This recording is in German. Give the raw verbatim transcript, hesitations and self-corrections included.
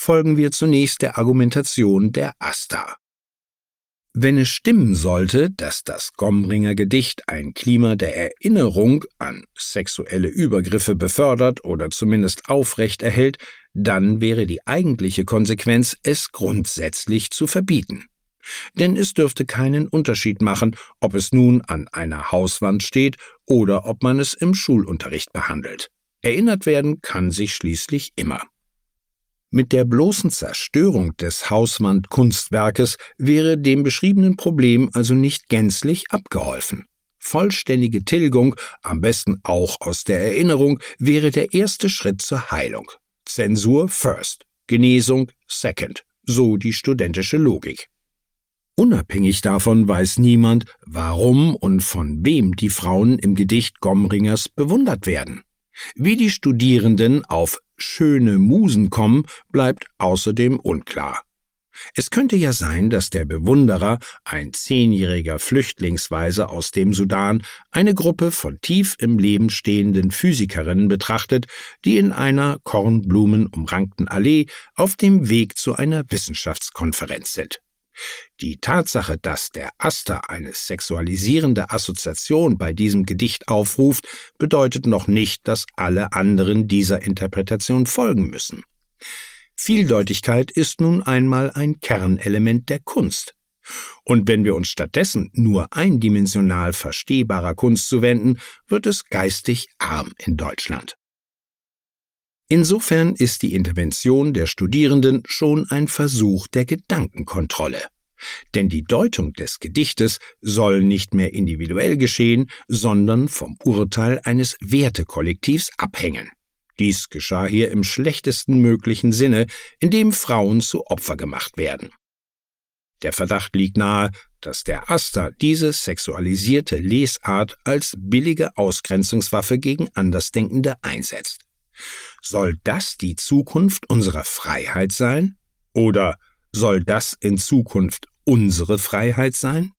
folgen wir zunächst der Argumentation der Asta. Wenn es stimmen sollte, dass das Gomringer Gedicht ein Klima der Erinnerung an sexuelle Übergriffe befördert oder zumindest aufrecht erhält, dann wäre die eigentliche Konsequenz, es grundsätzlich zu verbieten. Denn es dürfte keinen Unterschied machen, ob es nun an einer Hauswand steht oder ob man es im Schulunterricht behandelt. Erinnert werden kann sich schließlich immer. Mit der bloßen Zerstörung des Hauswandkunstwerkes wäre dem beschriebenen Problem also nicht gänzlich abgeholfen. Vollständige Tilgung, am besten auch aus der Erinnerung, wäre der erste Schritt zur Heilung. Zensur first, Genesung second, so die studentische Logik. Unabhängig davon weiß niemand, warum und von wem die Frauen im Gedicht Gomringers bewundert werden. Wie die Studierenden auf schöne Musen kommen, bleibt außerdem unklar. Es könnte ja sein, dass der Bewunderer, ein zehnjähriger Flüchtlingsweise aus dem Sudan, eine Gruppe von tief im Leben stehenden Physikerinnen betrachtet, die in einer kornblumenumrankten Allee auf dem Weg zu einer Wissenschaftskonferenz sind. Die Tatsache, dass der Asta eine sexualisierende Assoziation bei diesem Gedicht aufruft, bedeutet noch nicht, dass alle anderen dieser Interpretation folgen müssen. Vieldeutigkeit ist nun einmal ein Kernelement der Kunst. Und wenn wir uns stattdessen nur eindimensional verstehbarer Kunst zuwenden, wird es geistig arm in Deutschland. Insofern ist die Intervention der Studierenden schon ein Versuch der Gedankenkontrolle. Denn die Deutung des Gedichtes soll nicht mehr individuell geschehen, sondern vom Urteil eines Wertekollektivs abhängen. Dies geschah hier im schlechtesten möglichen Sinne, indem Frauen zu Opfer gemacht werden. Der Verdacht liegt nahe, dass der Asta diese sexualisierte Lesart als billige Ausgrenzungswaffe gegen Andersdenkende einsetzt. Soll das die Zukunft unserer Freiheit sein? Oder soll das in Zukunft unsere Freiheit sein?